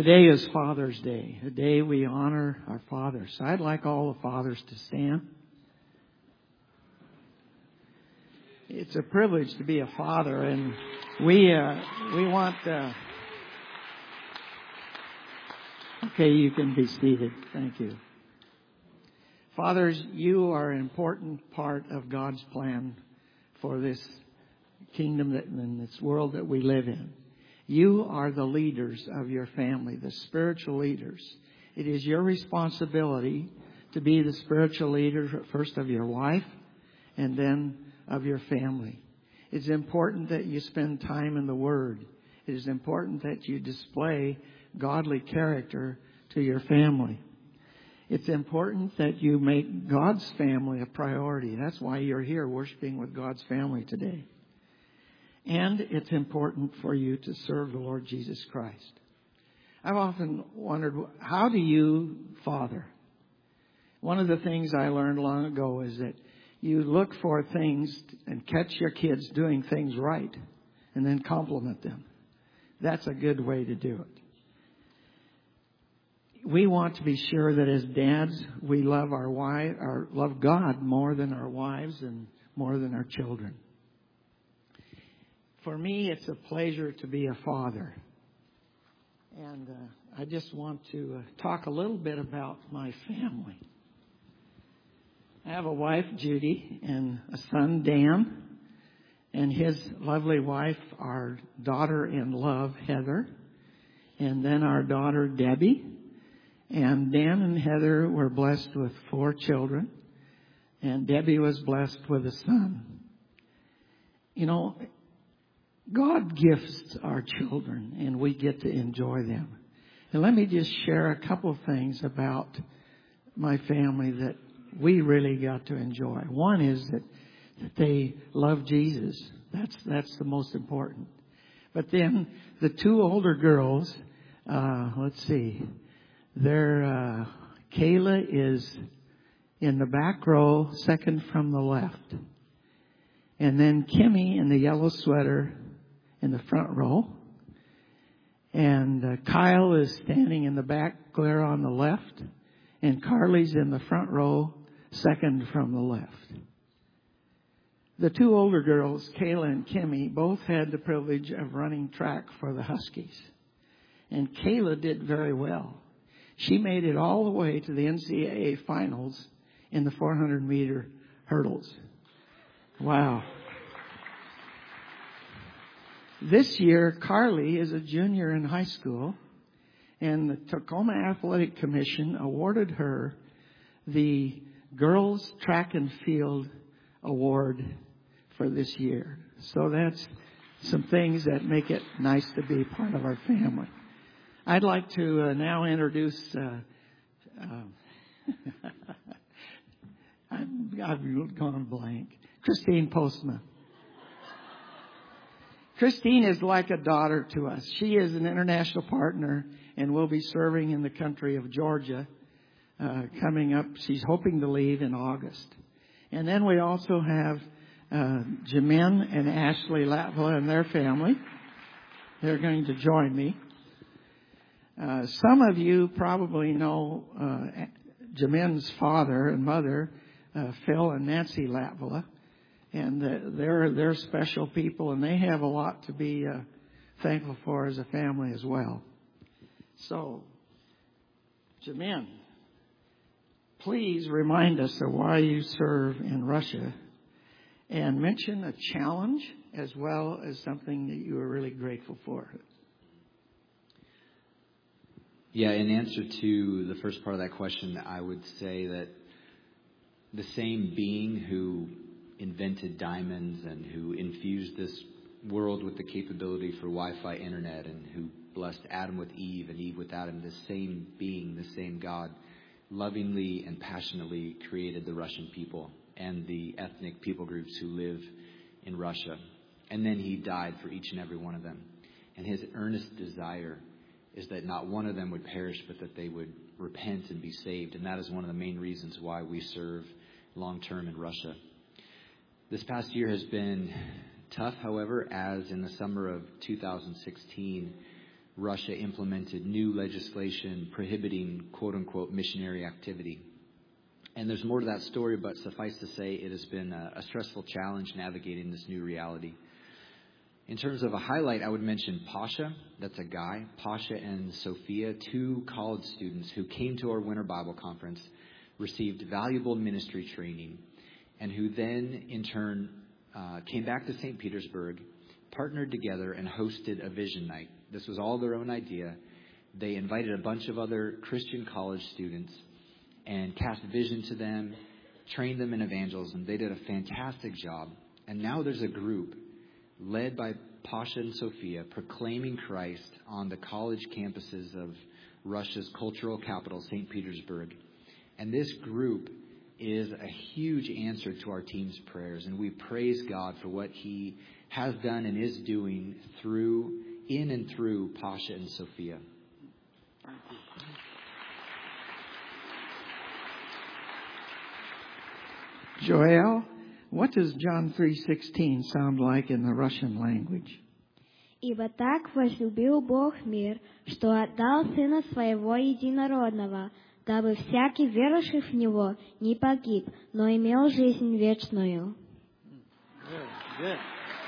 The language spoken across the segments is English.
Today is Father's Day, a day we honor our fathers. So I'd like all the fathers to stand. It's a privilege to be a father, and we want. Okay, you can be seated. Thank you. Fathers, you are an important part of God's plan for this kingdom and this world that we live in. You are the leaders of your family, the spiritual leaders. It is your responsibility to be the spiritual leader first of your wife and then of your family. It's important that you spend time in the Word. It is important that you display godly character to your family. It's important that you make God's family a priority. That's why you're here worshiping with God's family today. And it's important for you to serve the Lord Jesus Christ. I've often wondered, how do you father? One of the things I learned long ago is that you look for things and catch your kids doing things right and then compliment them. That's a good way to do it. We want to be sure that as dads, we love love God more than our wives and more than our children. For me, it's a pleasure to be a father. And I just want to talk a little bit about my family. I have a wife, Judy, and a son, Dan, and his lovely wife, our daughter-in-law, Heather, and then our daughter, Debbie. And Dan and Heather were blessed with 4 children, and Debbie was blessed with a son. You know, God gifts our children, and we get to enjoy them. And let me just share a couple of things about my family that we really got to enjoy. One is that they love Jesus. That's the most important. But then the 2 older girls, let's see, Kayla is in the back row, second from the left. And then Kimmy in the yellow sweater in the front row. And Kyle is standing in the back clear on the left. And Carly's in the front row, second from the left. The 2 older girls, Kayla and Kimmy, both had the privilege of running track for the Huskies. And Kayla did very well. She made it all the way to the NCAA finals in the 400-meter hurdles. Wow. This year, Carly is a junior in high school, and the Tacoma Athletic Commission awarded her the Girls Track and Field Award for this year. So that's some things that make it nice to be part of our family. I'd like to now introduce, I've gone blank, Christine Postma. Christine is like a daughter to us. She is an international partner and will be serving in the country of Georgia coming up. She's hoping to leave in August. And then we also have Jamin and Ashley Latvala and their family. They're going to join me. Some of you probably know Jamin's father and mother, Phil and Nancy Latvala. And they're special people, and they have a lot to be thankful for as a family as well. So, Jamin, please remind us of why you serve in Russia, and mention a challenge as well as something that you are really grateful for. Yeah, in answer to the first part of that question, I would say that the same being who invented diamonds and who infused this world with the capability for Wi-Fi internet and who blessed Adam with Eve and Eve with Adam, the same being, the same God, lovingly and passionately created the Russian people and the ethnic people groups who live in Russia. And then he died for each and every one of them. And his earnest desire is that not one of them would perish, but that they would repent and be saved. And that is one of the main reasons why we serve long-term in Russia. This past year has been tough, however, as in the summer of 2016, Russia implemented new legislation prohibiting quote-unquote missionary activity. And there's more to that story, but suffice to say it has been a stressful challenge navigating this new reality. In terms of a highlight, I would mention Pasha. That's a guy. Pasha and Sophia, 2 college students who came to our Winter Bible Conference, received valuable ministry training, and who then, in turn, came back to St. Petersburg, partnered together, and hosted a vision night. This was all their own idea. They invited a bunch of other Christian college students and cast vision to them, trained them in evangelism. They did a fantastic job. And now there's a group led by Pasha and Sophia proclaiming Christ on the college campuses of Russia's cultural capital, St. Petersburg. And this group is a huge answer to our team's prayers. And we praise God for what He has done and is doing in and through Pasha and Sophia. Joel, what does John 3:16 sound like in the Russian language? Ибо так возлюбил Бог мир, что отдал Сына Своего Единородного, дабы всякий, верующий в Него, не погиб, но имел жизнь вечную. Good.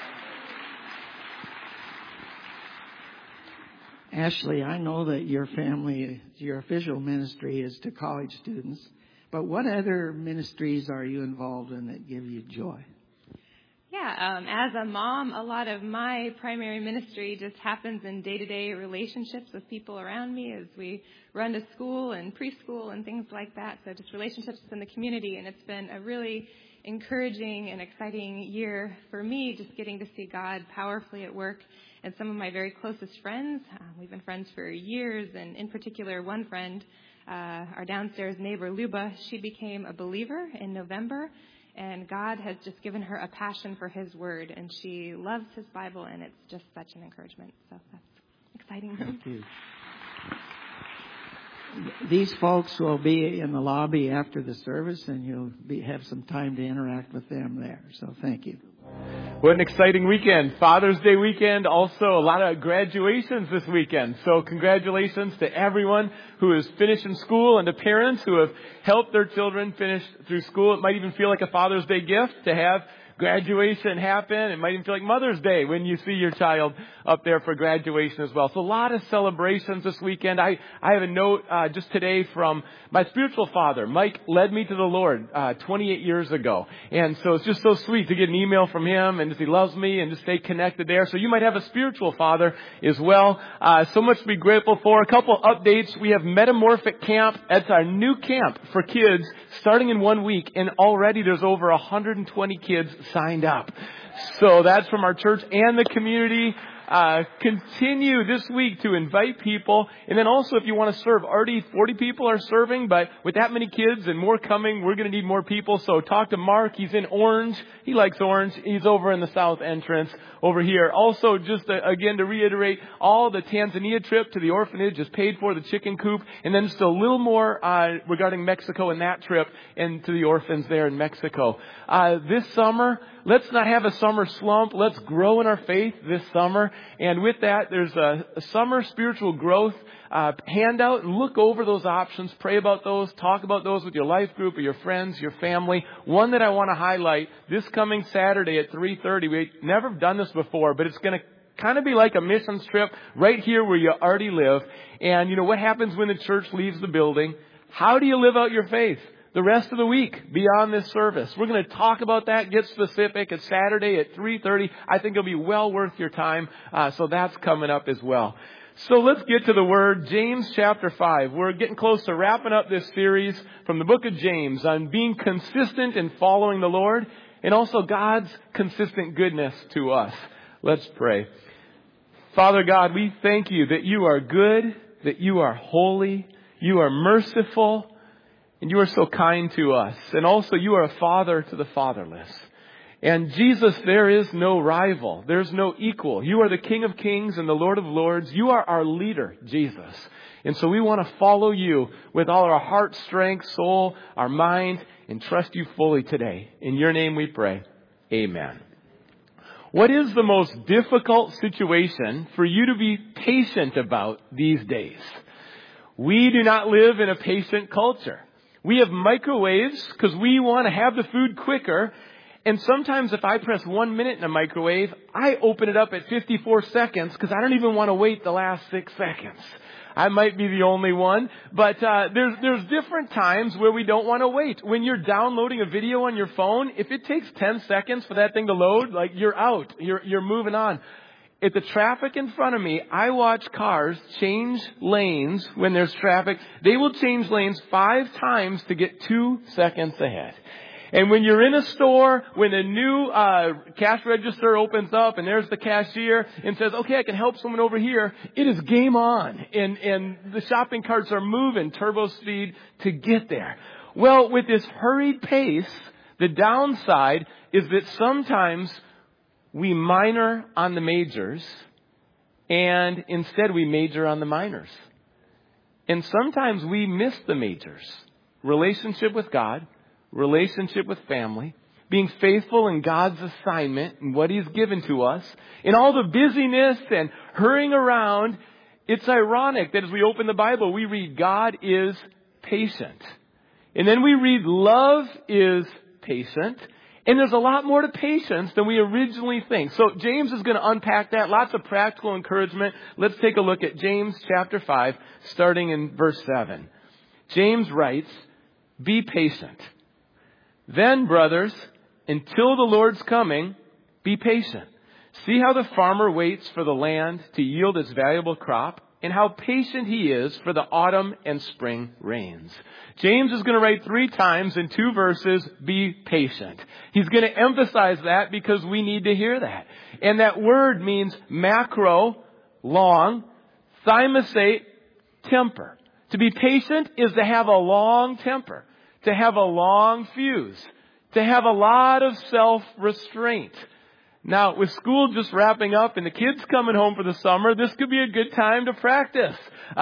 Ashley, I know that your official ministry is to college students, but what other ministries are you involved in that give you joy? Yeah, as a mom, a lot of my primary ministry just happens in day-to-day relationships with people around me as we run to school and preschool and things like that. So just relationships in the community, and it's been a really encouraging and exciting year for me, just getting to see God powerfully at work. And some of my very closest friends, we've been friends for years, and in particular, one friend, our downstairs neighbor, Luba, she became a believer in November, and God has just given her a passion for His Word, and she loves His Bible, and it's just such an encouragement. So that's exciting. Thank you. These folks will be in the lobby after the service, and you'll have some time to interact with them there. So thank you. What an exciting weekend. Father's Day weekend. Also a lot of graduations this weekend. So congratulations to everyone who is finishing school and to parents who have helped their children finish through school. It might even feel like a Father's Day gift to have graduation happen. It might even feel like Mother's Day when you see your child up there for graduation as well. So a lot of celebrations this weekend. I have a note just today from my spiritual father. Mike led me to the Lord 28 years ago. And so it's just so sweet to get an email from him and just he loves me and just stay connected there. So you might have a spiritual father as well. So much to be grateful for. A couple updates. We have Metamorphic Camp. That's our new camp for kids starting in 1 week. And already there's over 120 kids signed up. So that's from our church and the community. Continue this week to invite people. And then also if you want to serve, already 40 people are serving, but with that many kids and more coming, we're going to need more people. So talk to Mark. He's in Orange. He likes Orange. He's over in the south entrance over here. Also, just again to reiterate, all the Tanzania trip to the orphanage is paid for, the chicken coop. And then just a little more regarding Mexico and that trip and to the orphans there in Mexico. This summer, let's not have a summer slump. Let's grow in our faith this summer. And with that, there's a summer spiritual growth handout. Look over those options. Pray about those. Talk about those with your life group or your friends, your family. One that I want to highlight, this coming Saturday at 3:30. We've never done this before, but it's going to kind of be like a missions trip right here where you already live. And you know what happens when the church leaves the building? How do you live out your faith the rest of the week beyond this service? We're going to talk about that, get specific. It's Saturday at 3:30. I think it'll be well worth your time. So that's coming up as well. So let's get to the Word. James chapter 5. We're getting close to wrapping up this series from the book of James on being consistent in following the Lord and also God's consistent goodness to us. Let's pray. Father God, we thank you that you are good, that you are holy, you are merciful, and you are so kind to us. And also you are a father to the fatherless. And Jesus, there is no rival. There's no equal. You are the King of Kings and the Lord of Lords. You are our leader, Jesus. And so we want to follow you with all our heart, strength, soul, our mind, and trust you fully today. In your name we pray. Amen. What is the most difficult situation for you to be patient about these days? We do not live in a patient culture. We have microwaves because we want to have the food quicker. And sometimes if I press 1 minute in a microwave, I open it up at 54 seconds because I don't even want to wait the last 6 seconds. I might be the only one, but there's different times where we don't want to wait. When you're downloading a video on your phone, if it takes 10 seconds for that thing to load, like you're out, you're moving on. At the traffic in front of me, I watch cars change lanes when there's traffic. They will change lanes 5 times to get 2 seconds ahead. And when you're in a store, when a new cash register opens up and there's the cashier and says, okay, I can help someone over here, it is game on. And the shopping carts are moving turbo speed to get there. Well, with this hurried pace, the downside is that sometimes we minor on the majors and instead we major on the minors. And sometimes we miss the majors. Relationship with God, relationship with family, being faithful in God's assignment and what He's given to us. In all the busyness and hurrying around, it's ironic that as we open the Bible, we read God is patient. And then we read love is patient. And there's a lot more to patience than we originally think. So James is going to unpack that. Lots of practical encouragement. Let's take a look at James chapter 5, starting in verse 7. James writes, be patient. Then, brothers, until the Lord's coming, be patient. See how the farmer waits for the land to yield its valuable crop, and how patient he is for the autumn and spring rains. James is going to write 3 times in 2 verses, be patient. He's going to emphasize that because we need to hear that. And that word means macro, long, thymosate, temper. To be patient is to have a long temper, to have a long fuse, to have a lot of self-restraint. Now, with school just wrapping up and the kids coming home for the summer, this could be a good time to practice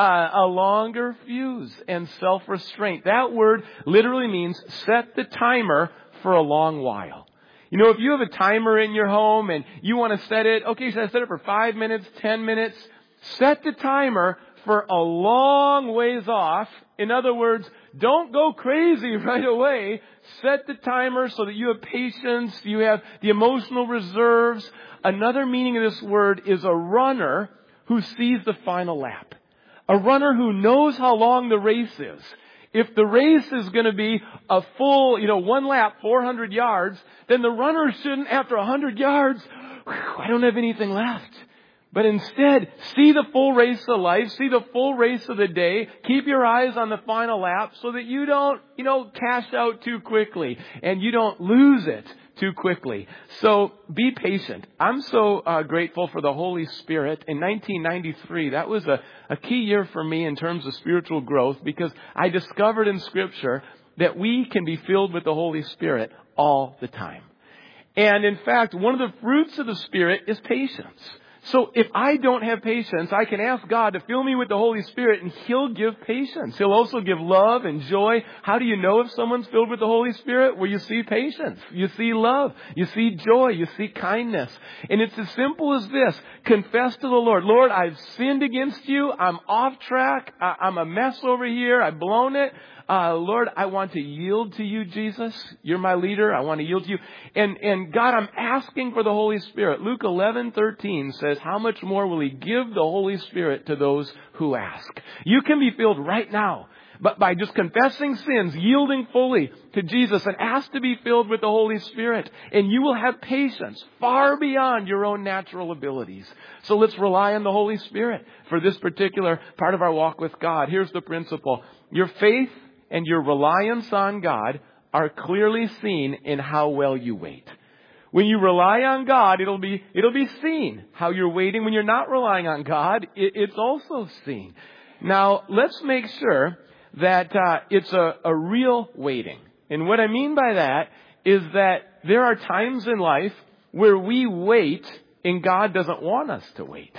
a longer fuse and self-restraint. That word literally means set the timer for a long while. You know, if you have a timer in your home and you want to set it, okay, so I set it for 5 minutes, 10 minutes, set the timer for a long ways off. In other words, don't go crazy right away. Set the timer so that you have patience, you have the emotional reserves. Another meaning of this word is a runner who sees the final lap. A runner who knows how long the race is. If the race is going to be a full, 1 lap, 400 yards, then the runner shouldn't, after 100 yards, I don't have anything left. But instead, see the full race of life, see the full race of the day, keep your eyes on the final lap so that you don't, cash out too quickly and you don't lose it too quickly. So be patient. I'm so grateful for the Holy Spirit. In 1993, that was a key year for me in terms of spiritual growth because I discovered in Scripture that we can be filled with the Holy Spirit all the time. And in fact, one of the fruits of the Spirit is patience. So if I don't have patience, I can ask God to fill me with the Holy Spirit and He'll give patience. He'll also give love and joy. How do you know if someone's filled with the Holy Spirit? Well, you see patience. You see love. You see joy. You see kindness. And it's as simple as this. Confess to the Lord. Lord, I've sinned against you. I'm off track. I'm a mess over here. I've blown it. Lord, I want to yield to you, Jesus. You're my leader. I want to yield to you. And God, I'm asking for the Holy Spirit. Luke 11:13 says, how much more will He give the Holy Spirit to those who ask? You can be filled right now. But by just confessing sins, yielding fully to Jesus and ask to be filled with the Holy Spirit. And you will have patience far beyond your own natural abilities. So let's rely on the Holy Spirit for this particular part of our walk with God. Here's the principle. Your faith and your reliance on God are clearly seen in how well you wait. When you rely on God, it'll be seen how you're waiting. When you're not relying on God, it's also seen. Now, let's make sure that it's a real waiting. And what I mean by that is that there are times in life where we wait and God doesn't want us to wait.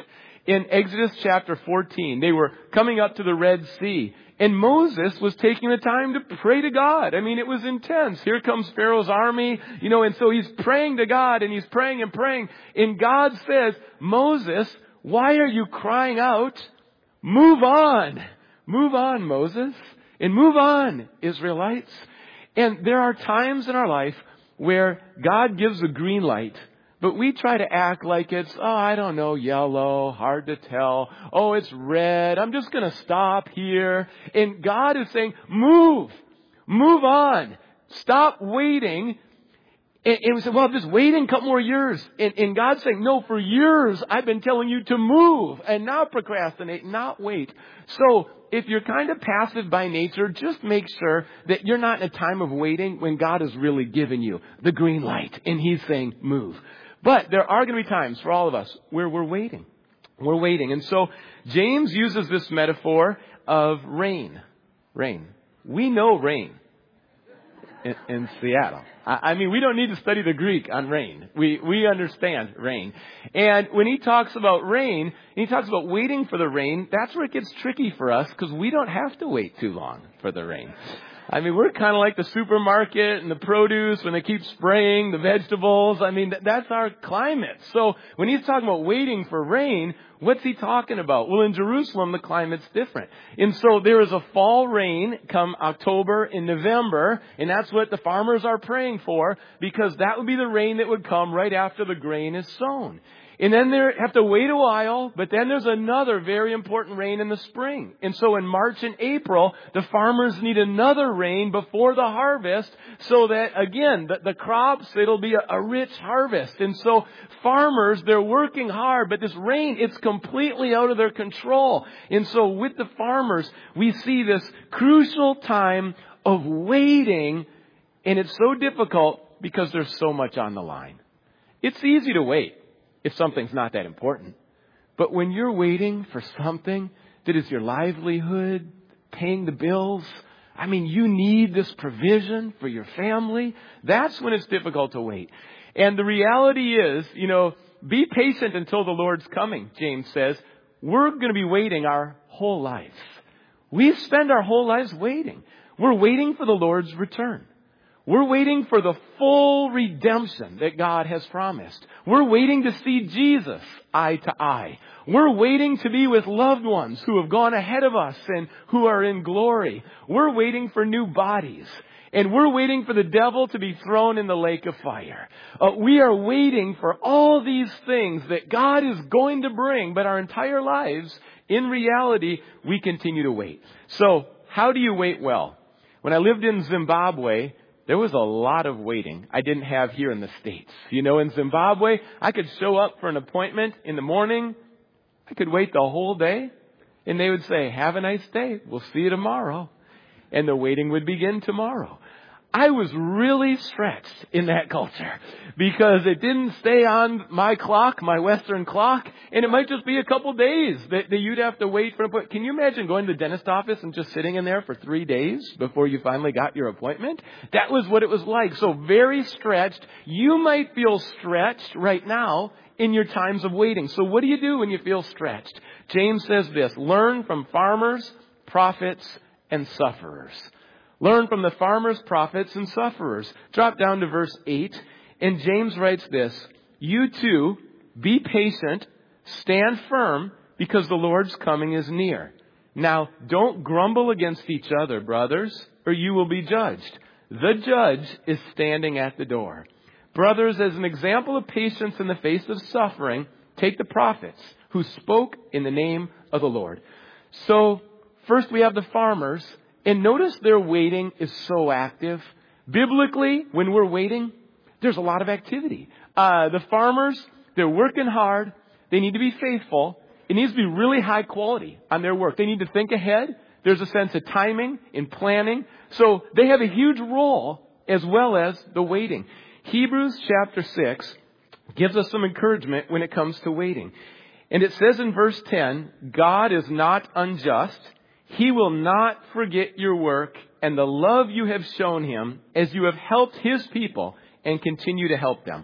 in Exodus chapter 14. They were coming up to the Red Sea. And Moses was taking the time to pray to God. I mean, it was intense. Here comes Pharaoh's army, and so he's praying to God, and he's praying and praying. And God says, Moses, why are you crying out? Move on. Move on, Moses. And move on, Israelites. And there are times in our life where God gives a green light, but we try to act like it's, I don't know, yellow, hard to tell. Oh, it's red. I'm just going to stop here. And God is saying, move on. Stop waiting. And we say, well, just waiting a couple more years. And God's saying, no, for years I've been telling you to move and not procrastinate, not wait. So if you're kind of passive by nature, just make sure that you're not in a time of waiting when God has really given you the green light and He's saying, move. But there are going to be times for all of us where we're waiting. We're waiting. And so James uses this metaphor of rain. Rain. We know rain in Seattle. I mean, we don't need to study the Greek on rain. We understand rain. And when he talks about rain, and he talks about waiting for the rain, that's where it gets tricky for us because we don't have to wait too long for the rain. I mean, we're kind of like the supermarket and the produce when they keep spraying the vegetables. I mean, that's our climate. So when he's talking about waiting for rain, what's he talking about? Well, in Jerusalem, the climate's different. And so there is a fall rain come October and November, and that's what the farmers are praying for because that would be the rain that would come right after the grain is sown. And then they have to wait a while, but then there's another very important rain in the spring. And so in March and April, the farmers need another rain before the harvest so that, again, the crops, it'll be a rich harvest. And so farmers, they're working hard, but this rain, it's completely out of their control. And so with the farmers, we see this crucial time of waiting, and it's so difficult because there's so much on the line. It's easy to wait if something's not that important. But when you're waiting for something that is your livelihood, paying the bills, I mean, you need this provision for your family, that's when it's difficult to wait. And the reality is, be patient until the Lord's coming, James says. We're going to be waiting our whole lives. We spend our whole lives waiting. We're waiting for the Lord's return. We're waiting for the full redemption that God has promised. We're waiting to see Jesus eye to eye. We're waiting to be with loved ones who have gone ahead of us and who are in glory. We're waiting for new bodies. And we're waiting for the devil to be thrown in the lake of fire. We are waiting for all these things that God is going to bring, but our entire lives, in reality, we continue to wait. So, how do you wait well? When I lived in Zimbabwe, there was a lot of waiting I didn't have here in the States. In Zimbabwe, I could show up for an appointment in the morning. I could wait the whole day. And they would say, have a nice day. We'll see you tomorrow. And the waiting would begin tomorrow. I was really stretched in that culture because it didn't stay on my clock, my Western clock, and it might just be a couple days that you'd have to wait for an appointment. Can you imagine going to the dentist office and just sitting in there for 3 days before you finally got your appointment? That was what it was like. So very stretched. You might feel stretched right now in your times of waiting. So what do you do when you feel stretched? James says this, learn from farmers, prophets, and sufferers. Learn from the farmers, prophets, and sufferers. Drop down to verse 8, and James writes this, you too, be patient, stand firm, because the Lord's coming is near. Now, don't grumble against each other, brothers, or you will be judged. The judge is standing at the door. Brothers, as an example of patience in the face of suffering, take the prophets who spoke in the name of the Lord. So, first we have the farmers. And notice their waiting is so active. Biblically, when we're waiting, there's a lot of activity. The farmers, they're working hard. They need to be faithful. It needs to be really high quality on their work. They need to think ahead. There's a sense of timing and planning. So they have a huge role as well as the waiting. Hebrews chapter 6 gives us some encouragement when it comes to waiting. And it says in verse 10, God is not unjust. He will not forget your work and the love you have shown Him as you have helped His people and continue to help them.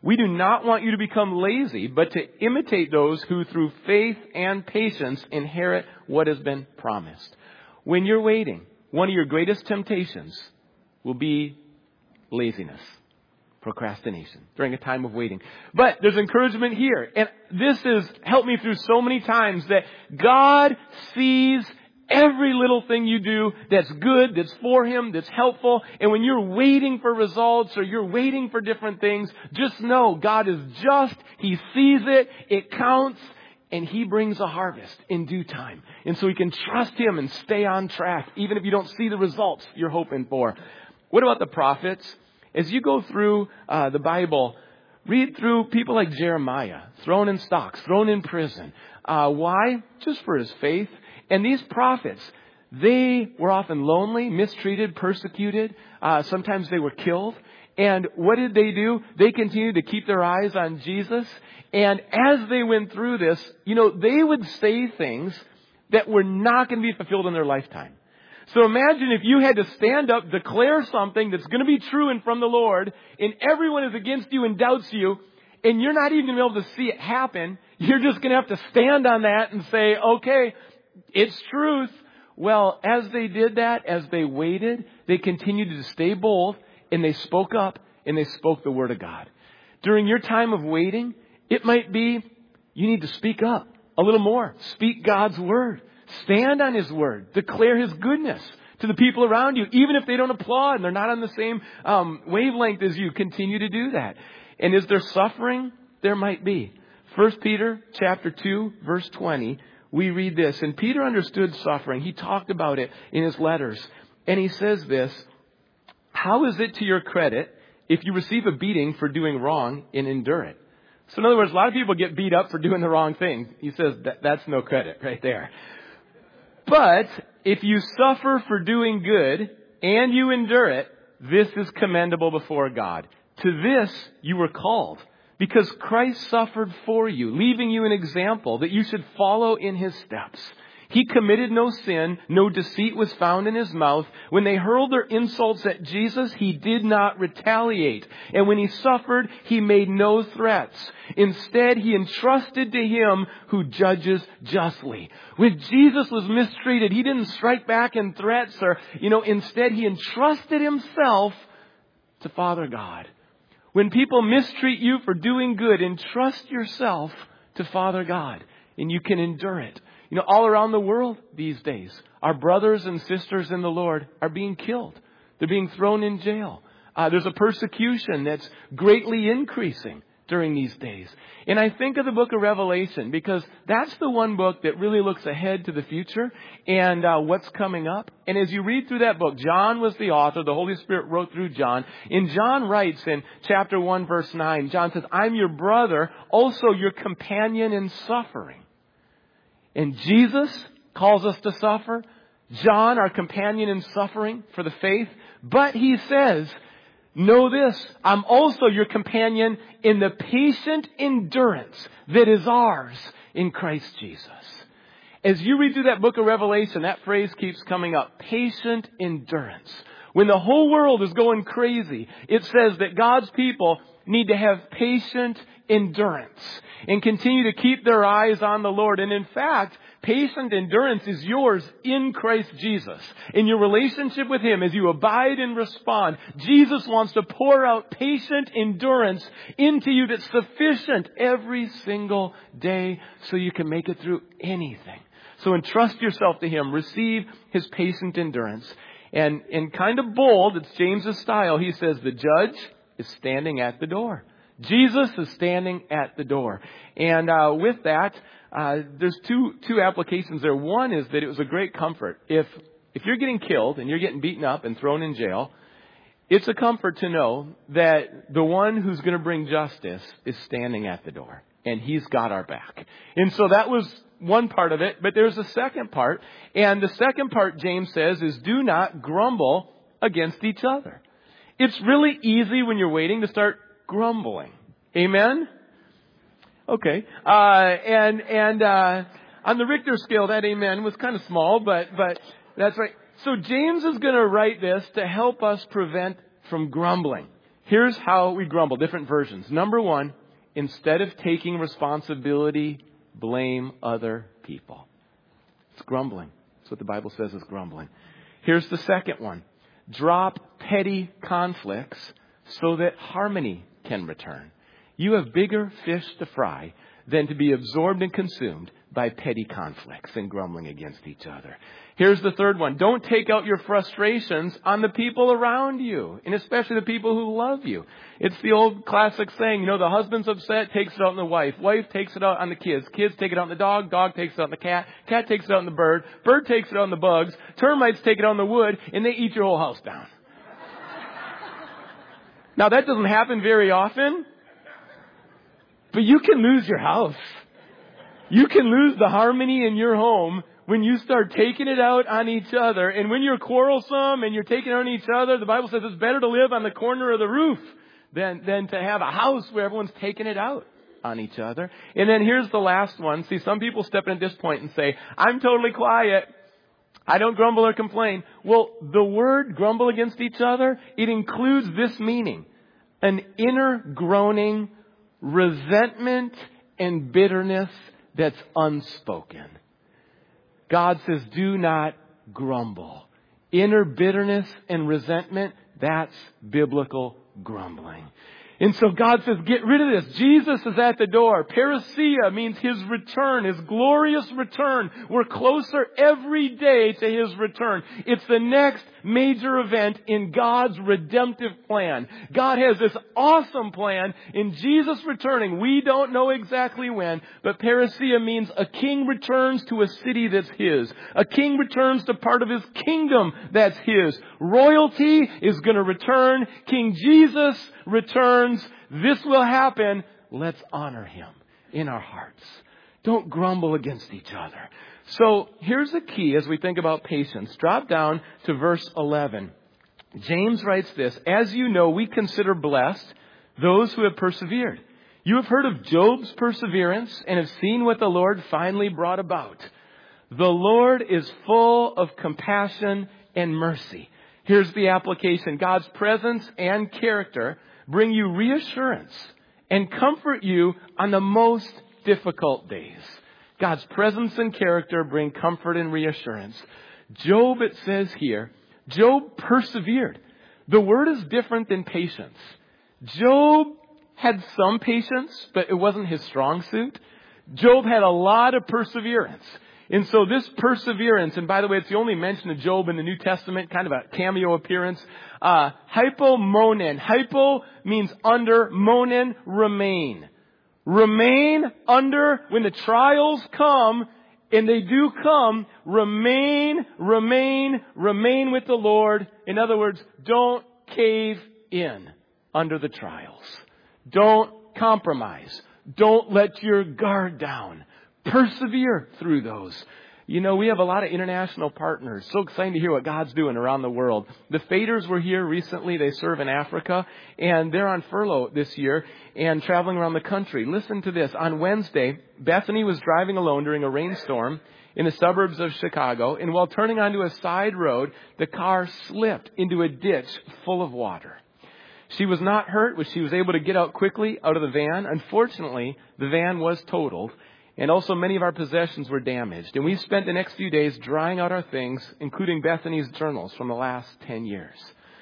We do not want you to become lazy, but to imitate those who through faith and patience inherit what has been promised. When you're waiting, one of your greatest temptations will be laziness, procrastination during a time of waiting. But there's encouragement here. And this has helped me through so many times that God sees every little thing you do that's good, that's for Him, that's helpful. And when you're waiting for results or you're waiting for different things, just know God is just. He sees it. It counts. And He brings a harvest in due time. And so we can trust Him and stay on track, even if you don't see the results you're hoping for. What about the prophets? As you go through the Bible, read through people like Jeremiah, thrown in stocks, thrown in prison. Why? Just for his faith. And these prophets, they were often lonely, mistreated, persecuted. Sometimes they were killed. And what did they do? They continued to keep their eyes on Jesus. And as they went through this, they would say things that were not going to be fulfilled in their lifetime. So imagine if you had to stand up, declare something that's going to be true and from the Lord, and everyone is against you and doubts you, and you're not even going to be able to see it happen. You're just going to have to stand on that and say, okay, it's truth. Well, as they did that, as they waited, they continued to stay bold, and they spoke up, and they spoke the Word of God. During your time of waiting, it might be you need to speak up a little more. Speak God's Word. Stand on His Word. Declare His goodness to the people around you. Even if they don't applaud and they're not on the same wavelength as you, continue to do that. And is there suffering? There might be. 1 Peter chapter 2, verse 20, we read this. And Peter understood suffering. He talked about it in his letters. And he says this, how is it to your credit if you receive a beating for doing wrong and endure it? So in other words, a lot of people get beat up for doing the wrong thing. He says that's no credit right there. But if you suffer for doing good and you endure it, this is commendable before God. To this you were called, because Christ suffered for you, leaving you an example that you should follow in His steps. He committed no sin, no deceit was found in His mouth. When they hurled their insults at Jesus, He did not retaliate. And when He suffered, He made no threats. Instead, He entrusted to Him who judges justly. When Jesus was mistreated, He didn't strike back in threats or, instead He entrusted Himself to Father God. When people mistreat you for doing good, entrust yourself to Father God, and you can endure it. All around the world these days, our brothers and sisters in the Lord are being killed. They're being thrown in jail. There's a persecution that's greatly increasing during these days. And I think of the book of Revelation because that's the one book that really looks ahead to the future and what's coming up. And as you read through that book, John was the author. The Holy Spirit wrote through John. And John writes in chapter 1, verse 9, John says, I'm your brother, also your companion in suffering. And Jesus calls us to suffer. John, our companion in suffering for the faith. But he says, know this, I'm also your companion in the patient endurance that is ours in Christ Jesus. As you read through that book of Revelation, that phrase keeps coming up. Patient endurance. When the whole world is going crazy, it says that God's people need to have patient endurance and continue to keep their eyes on the Lord. And in fact, patient endurance is yours in Christ Jesus. In your relationship with Him, as you abide and respond, Jesus wants to pour out patient endurance into you that's sufficient every single day so you can make it through anything. So entrust yourself to Him. Receive His patient endurance. And kind of bold, it's James's style, he says the judge is standing at the door. Jesus is standing at the door. And with that, there's two applications there. One is that it was a great comfort. If you're getting killed and you're getting beaten up and thrown in jail, it's a comfort to know that the one who's going to bring justice is standing at the door. And He's got our back. And so that was one part of it. But there's a second part. And the second part, James says, is do not grumble against each other. It's really easy when you're waiting to start grumbling. Amen? Okay. And on the Richter scale, that amen was kind of small, but that's right. So James is going to write this to help us prevent from grumbling. Here's how we grumble, different versions. Number one, instead of taking responsibility, blame other people. It's grumbling. That's what the Bible says is grumbling. Here's the second one. Drop petty conflicts so that harmony can return. You have bigger fish to fry than to be absorbed and consumed by petty conflicts and grumbling against each other. Here's the third one. Don't take out your frustrations on the people around you, and especially the people who love you. It's the old classic saying, the husband's upset, takes it out on the wife. Wife takes it out on the kids. Kids take it out on the dog. Dog takes it out on the cat. Cat takes it out on the bird. Bird takes it out on the bugs. Termites take it out on the wood, and they eat your whole house down. Now, that doesn't happen very often, but you can lose your house. You can lose the harmony in your home when you start taking it out on each other. And when you're quarrelsome and you're taking it on each other, the Bible says it's better to live on the corner of the roof than to have a house where everyone's taking it out on each other. And then here's the last one. See, some people step in at this point and say, I'm totally quiet. I don't grumble or complain. Well, the word grumble against each other, it includes this meaning. An inner groaning, resentment, and bitterness that's unspoken. God says, do not grumble. Inner bitterness and resentment, that's biblical grumbling. And so God says, get rid of this. Jesus is at the door. Parousia means His return, His glorious return. We're closer every day to His return. It's the next major event in God's redemptive plan. God has this awesome plan in Jesus returning. We don't know exactly when, but parousia means a king returns to a city that's His. A king returns to part of His kingdom that's His. Royalty is going to return. King Jesus returns. This will happen. Let's honor Him in our hearts. Don't grumble against each other. So here's the key as we think about patience. Drop down to verse 11. James writes this, as you know, we consider blessed those who have persevered. You have heard of Job's perseverance and have seen what the Lord finally brought about. The Lord is full of compassion and mercy. Here's the application. God's presence and character bring you reassurance and comfort you on the most difficult days. God's presence and character bring comfort and reassurance. Job, it says here, Job persevered. The word is different than patience. Job had some patience, but it wasn't his strong suit. Job had a lot of perseverance. And so this perseverance, and by the way, it's the only mention of Job in the New Testament, kind of a cameo appearance. Hypomonen. Hypo means under, monen, remain. Remain under when the trials come, and they do come, remain with the Lord. In other words, don't cave in under the trials. Don't compromise. Don't let your guard down. Persevere through those. We have a lot of international partners. So exciting to hear what God's doing around the world. The Faders were here recently. They serve in Africa, and they're on furlough this year and traveling around the country. Listen to this. On Wednesday, Bethany was driving alone during a rainstorm in the suburbs of Chicago, and while turning onto a side road, the car slipped into a ditch full of water. She was not hurt, but she was able to get out quickly out of the van. Unfortunately, the van was totaled. And also many of our possessions were damaged. And we spent the next few days drying out our things, including Bethany's journals from the last 10 years.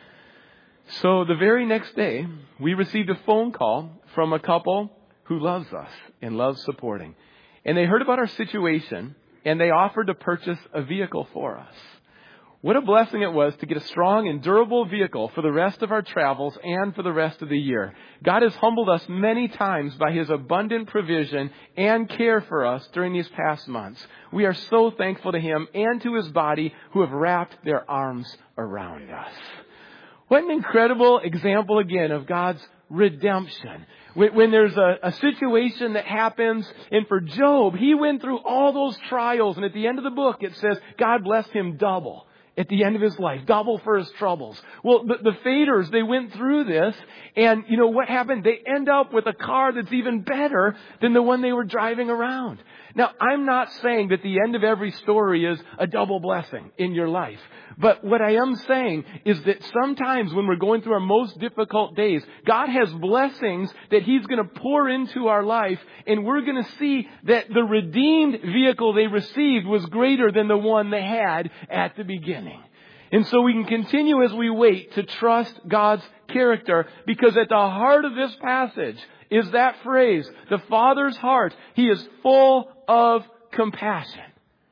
So the very next day, we received a phone call from a couple who loves us and loves supporting. And they heard about our situation, and they offered to purchase a vehicle for us. What a blessing it was to get a strong and durable vehicle for the rest of our travels and for the rest of the year. God has humbled us many times by His abundant provision and care for us during these past months. We are so thankful to Him and to His body who have wrapped their arms around us. What an incredible example again of God's redemption. When there's a situation that happens, and for Job, he went through all those trials, and at the end of the book it says God blessed him double. At the end of his life, double for his troubles. Well, the Faders, they went through this, and what happened? They end up with a car that's even better than the one they were driving around. Now, I'm not saying that the end of every story is a double blessing in your life. But what I am saying is that sometimes when we're going through our most difficult days, God has blessings that He's going to pour into our life, and we're going to see that the redeemed vehicle they received was greater than the one they had at the beginning. And so we can continue as we wait to trust God's character, because at the heart of this passage is that phrase, the Father's heart. He is full of compassion.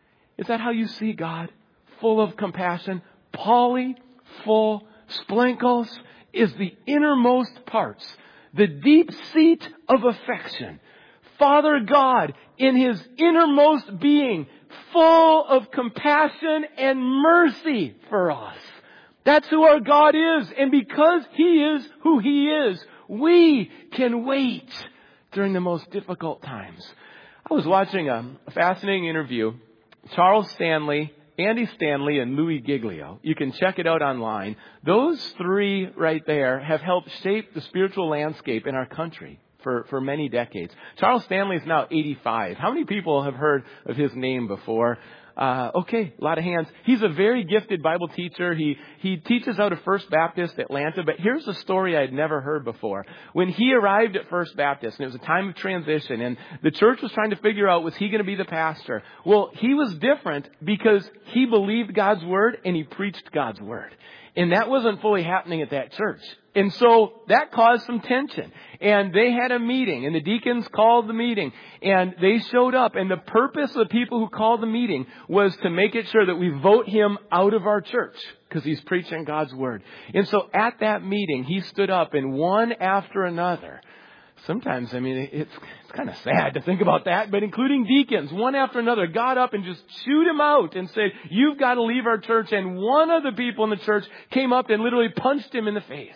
Is that how you see God? Full of compassion. Poly, full, splankos is the innermost parts, the deep seat of affection. Father God, in His innermost being, full of compassion and mercy for us. That's who our God is. And because He is who He is, we can wait during the most difficult times. I was watching a fascinating interview. Charles Stanley, Andy Stanley, and Louis Giglio. You can check it out online. Those three right there have helped shape the spiritual landscape in our country for many decades. Charles Stanley is now 85. How many people have heard of his name before? Okay, a lot of hands. He's a very gifted Bible teacher. He teaches out of First Baptist Atlanta, but here's a story I had never heard before. When he arrived at First Baptist, and it was a time of transition, and the church was trying to figure out, was he going to be the pastor? Well, he was different because he believed God's Word and he preached God's Word. And that wasn't fully happening at that church. And so that caused some tension. And they had a meeting, and the deacons called the meeting, and they showed up. And the purpose of the people who called the meeting was to make it sure that we vote him out of our church because he's preaching God's Word. And so at that meeting, he stood up, and one after another, sometimes, I mean, it's kind of sad to think about that, but including deacons, one after another got up and just chewed him out and said, "You've got to leave our church." And one of the people in the church came up and literally punched him in the face.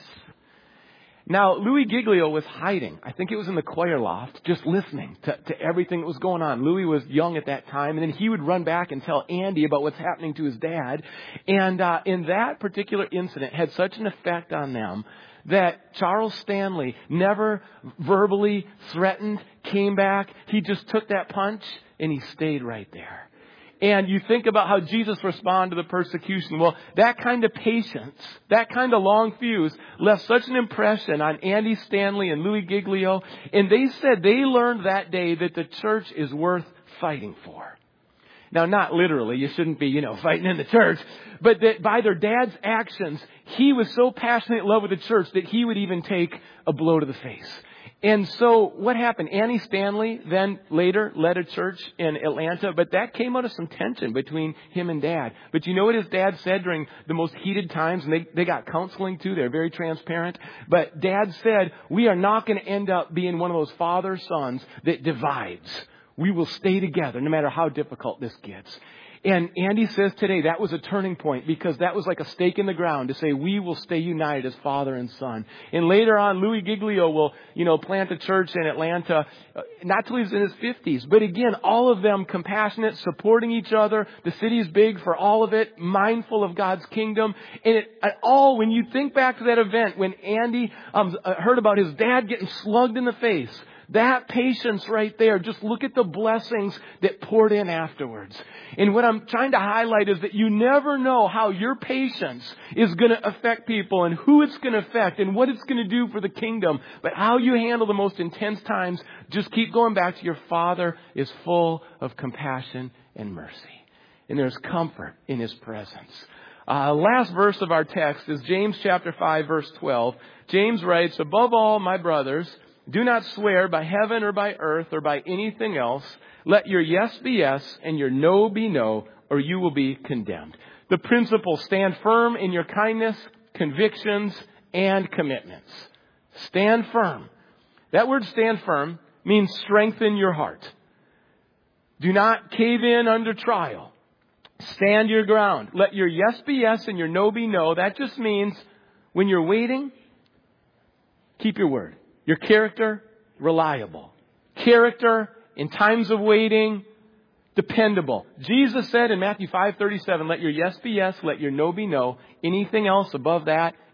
Now, Louis Giglio was hiding. I think it was in the choir loft, just listening to everything that was going on. Louis was young at that time, and then he would run back and tell Andy about what's happening to his dad. And in that particular incident had such an effect on them that Charles Stanley never verbally threatened, came back. He just took that punch and he stayed right there. And you think about how Jesus responded to the persecution. Well, that kind of patience, that kind of long fuse left such an impression on Andy Stanley and Louis Giglio. And they said they learned that day that the church is worth fighting for. Now, not literally, you shouldn't be, fighting in the church, but that by their dad's actions, he was so passionate in love with the church that he would even take a blow to the face. And so what happened? Andy Stanley then later led a church in Atlanta, but that came out of some tension between him and Dad. But you know what his dad said during the most heated times? And they got counseling too. They're very transparent. But Dad said, we are not going to end up being one of those father-sons that divides. We will stay together no matter how difficult this gets. And Andy says today that was a turning point because that was like a stake in the ground to say we will stay united as father and son. And later on, Louis Giglio will, plant a church in Atlanta, not till he's in his 50s. But again, all of them compassionate, supporting each other. The city's big for all of it, mindful of God's kingdom. And when you think back to that event when Andy heard about his dad getting slugged in the face, that patience right there, just look at the blessings that poured in afterwards. And what I'm trying to highlight is that you never know how your patience is going to affect people and who it's going to affect and what it's going to do for the kingdom. But how you handle the most intense times, just keep going back to your Father is full of compassion and mercy. And there's comfort in His presence. Last verse of our text is James chapter 5, verse 12. James writes, "Above all, my brothers, do not swear by heaven or by earth or by anything else. Let your yes be yes and your no be no, or you will be condemned." The principle, stand firm in your kindness, convictions, and commitments. Stand firm. That word stand firm means strengthen your heart. Do not cave in under trial. Stand your ground. Let your yes be yes and your no be no. That just means when you're waiting, keep your word. Your character, reliable. Character, in times of waiting, dependable. Jesus said in Matthew 5:37, let your yes be yes, let your no be no. Anything else above that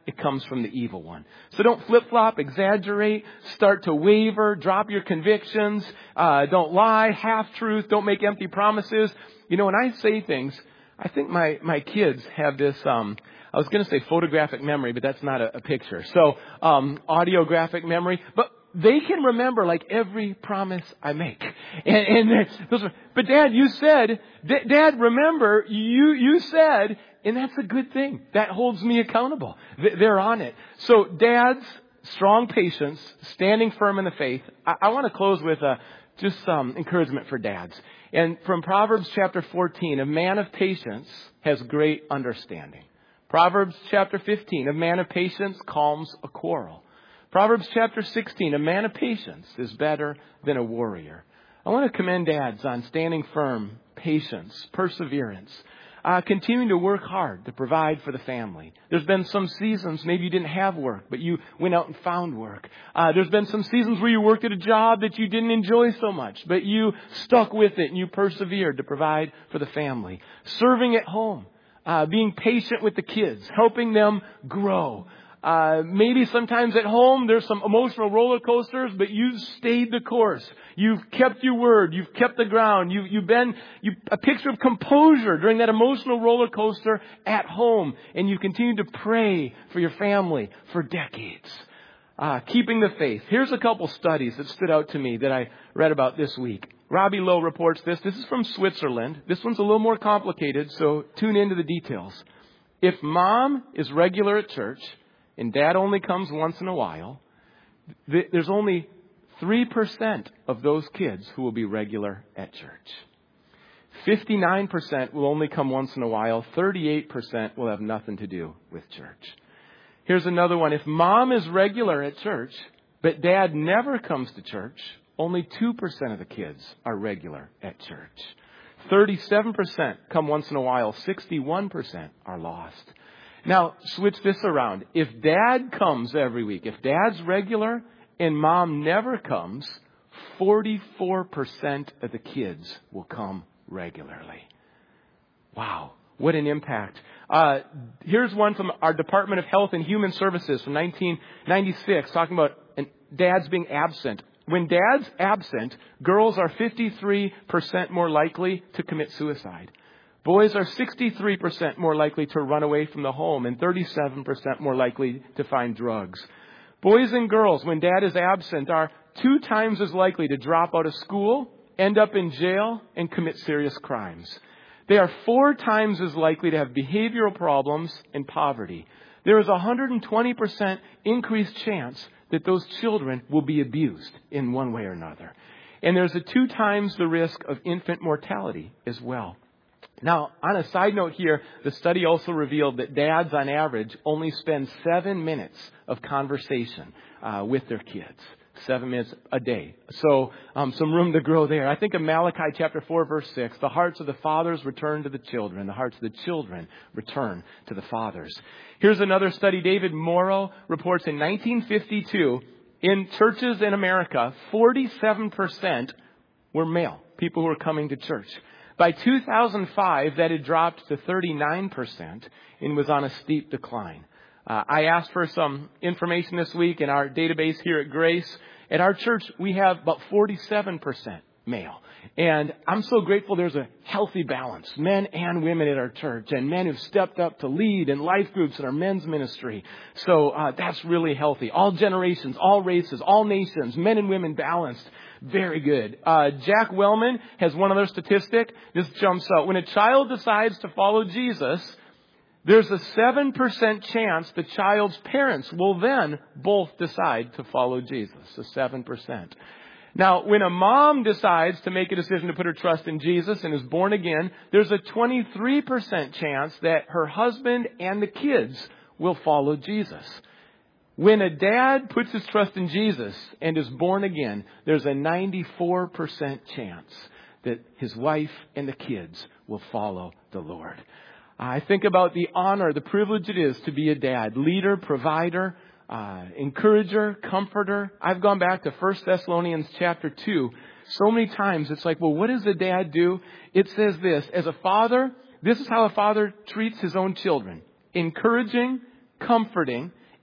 it comes from the evil one. So don't flip-flop, exaggerate, start to waver, drop your convictions, don't lie, half-truth, don't make empty promises. You know, when I say things, I think my kids have this, I was going to say photographic memory, but that's not a picture. So, audiographic memory. But they can remember like every promise I make. But Dad, you said, Dad, remember, you said, and that's a good thing. That holds me accountable. They're on it. So dads, strong patience, standing firm in the faith. I want to close with just some encouragement for dads. And from Proverbs chapter 14, a man of patience has great understanding. Proverbs chapter 15, a man of patience calms a quarrel. Proverbs chapter 16, a man of patience is better than a warrior. I want to commend dads on standing firm, patience, perseverance, continuing to work hard to provide for the family. There's been some seasons maybe you didn't have work, but you went out and found work. There's been some seasons where you worked at a job that you didn't enjoy so much, but you stuck with it and you persevered to provide for the family. Serving at home, being patient with the kids, helping them grow. Maybe sometimes at home there's some emotional roller coasters, but you've stayed the course. You've kept your word. You've kept the ground. You've been a picture of composure during that emotional roller coaster at home. And you continue to pray for your family for decades. Keeping the faith. Here's a couple studies that stood out to me that I read about this week. Robbie Lowe reports this. This is from Switzerland. This one's a little more complicated, so tune into the details. If mom is regular at church and dad only comes once in a while, there's only 3% of those kids who will be regular at church. 59% will only come once in a while. 38% will have nothing to do with church. Here's another one. If mom is regular at church, but dad never comes to church, only 2% of the kids are regular at church. 37% come once in a while. 61% are lost. Now, switch this around. If dad comes every week, if dad's regular and mom never comes, 44% of the kids will come regularly. Wow, what an impact. Here's one from our Department of Health and Human Services from 1996, talking about dads being absent. When dad's absent, girls are 53% more likely to commit suicide. Boys are 63% more likely to run away from the home and 37% more likely to find drugs. Boys and girls, when dad is absent, are 2 times as likely to drop out of school, end up in jail, and commit serious crimes. They are 4 times as likely to have behavioral problems and poverty. There is a 120% increased chance that those children will be abused in one way or another. And there's a 2 times the risk of infant mortality as well. Now, on a side note here, the study also revealed that dads, on average, only spend 7 minutes of conversation with their kids. 7 minutes a day. So, some room to grow there. I think of Malachi chapter 4, verse 6. The hearts of the fathers return to the children. The hearts of the children return to the fathers. Here's another study. David Morrow reports in 1952, in churches in America, 47% were male, people who were coming to church. By 2005, that had dropped to 39% and was on a steep decline. I asked for some information this week in our database here at Grace. At our church, we have about 47% male. And I'm so grateful there's a healthy balance, men and women at our church, and men who've stepped up to lead in life groups in our men's ministry. So that's really healthy. All generations, all races, all nations, men and women balanced. Very good. Jack Wellman has one other statistic. This jumps out. When a child decides to follow Jesus, there's a 7% chance the child's parents will then both decide to follow Jesus. So 7%. Now, when a mom decides to make a decision to put her trust in Jesus and is born again, there's a 23% chance that her husband and the kids will follow Jesus. When a dad puts his trust in Jesus and is born again, there's a 94% chance that his wife and the kids will follow the Lord. I think about the honor, the privilege it is to be a dad, leader, provider, encourager, comforter. I've gone back to 1 Thessalonians chapter 2. So many times it's like, well, what does a dad do? It says this, as a father, this is how a father treats his own children. Encouraging, comforting,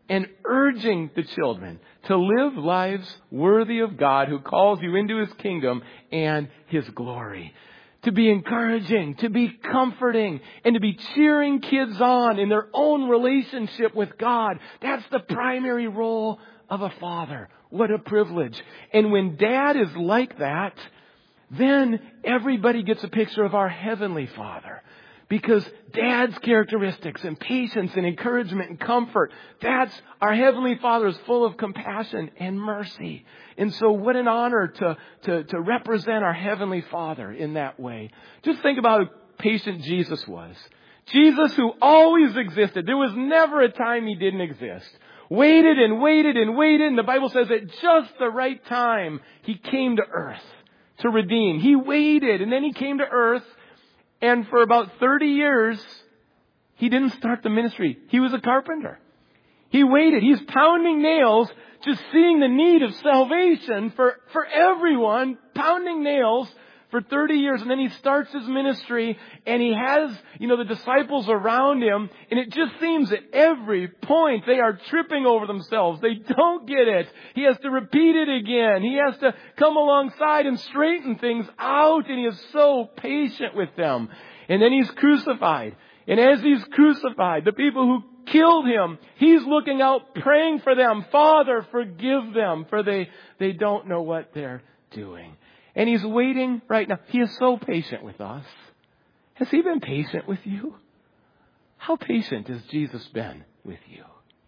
and urging the children to live lives worthy of God who calls you into His kingdom and His glory. To be encouraging, to be comforting, and to be cheering kids on in their own relationship with God. That's the primary role of a father. What a privilege. And when Dad is like that, then everybody gets a picture of our Heavenly Father. Because Dad's characteristics and patience and encouragement and comfort, that's our Heavenly Father is full of compassion and mercy. And so what an honor to represent our Heavenly Father in that way. Just think about how patient Jesus was. Jesus, who always existed. There was never a time He didn't exist. Waited and waited and waited. And the Bible says at just the right time, He came to earth to redeem. He waited and then He came to earth. And for about 30 years, He didn't start the ministry. He was a carpenter. He waited. He's pounding nails, just seeing the need of salvation for everyone, pounding nails for 30 years. And then He starts His ministry and He has, the disciples around Him. And it just seems at every point they are tripping over themselves. They don't get it. He has to repeat it again. He has to come alongside and straighten things out. And He is so patient with them. And then He's crucified. And as He's crucified, the people who killed Him, He's looking out, praying for them. Father, forgive them, for they don't know what they're doing. And He's waiting right now. He is so patient with us. Has He been patient with you? How patient has Jesus been with you?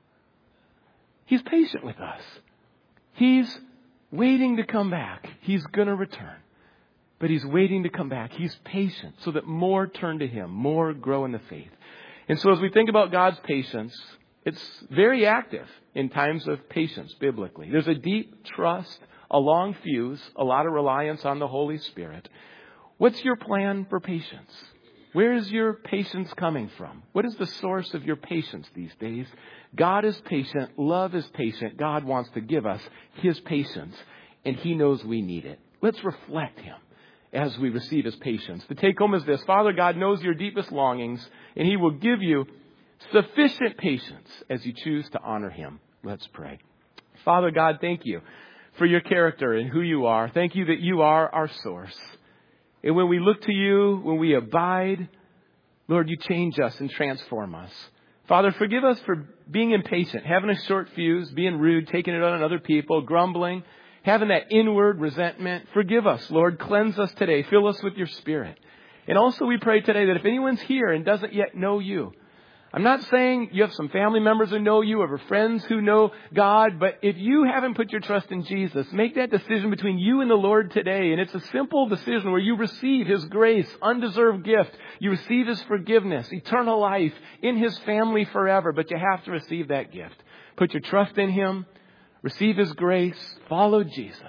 He's patient with us. He's waiting to come back. He's going to return. But He's waiting to come back. He's patient so that more turn to Him, more grow in the faith. And so as we think about God's patience, it's very active in times of patience biblically. There's a deep trust, a long fuse, a lot of reliance on the Holy Spirit. What's your plan for patience? Where is your patience coming from? What is the source of your patience these days? God is patient. Love is patient. God wants to give us His patience, and He knows we need it. Let's reflect Him as we receive His patience. The take home is this: Father God knows your deepest longings, and He will give you sufficient patience as you choose to honor Him. Let's pray. Father God, thank you for your character and who you are. Thank you that you are our source. And when we look to you, when we abide, Lord, you change us and transform us. Father, forgive us for being impatient, having a short fuse, being rude, taking it out on other people, grumbling, having that inward resentment. Forgive us, Lord. Cleanse us today. Fill us with your Spirit. And also we pray today that if anyone's here and doesn't yet know you, I'm not saying you have some family members who know you or friends who know God, but if you haven't put your trust in Jesus, make that decision between you and the Lord today. And it's a simple decision where you receive His grace, undeserved gift. You receive His forgiveness, eternal life in His family forever. But you have to receive that gift. Put your trust in Him, receive His grace, follow Jesus,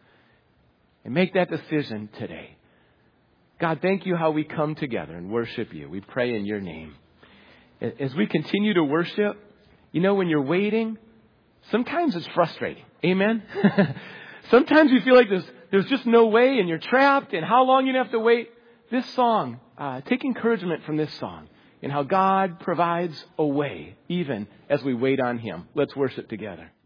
and make that decision today. God, thank you how we come together and worship you. We pray in your name. As we continue to worship, when you're waiting, sometimes it's frustrating. Amen? Sometimes you feel like there's just no way and you're trapped and how long you have to wait. This song, take encouragement from this song and how God provides a way even as we wait on Him. Let's worship together.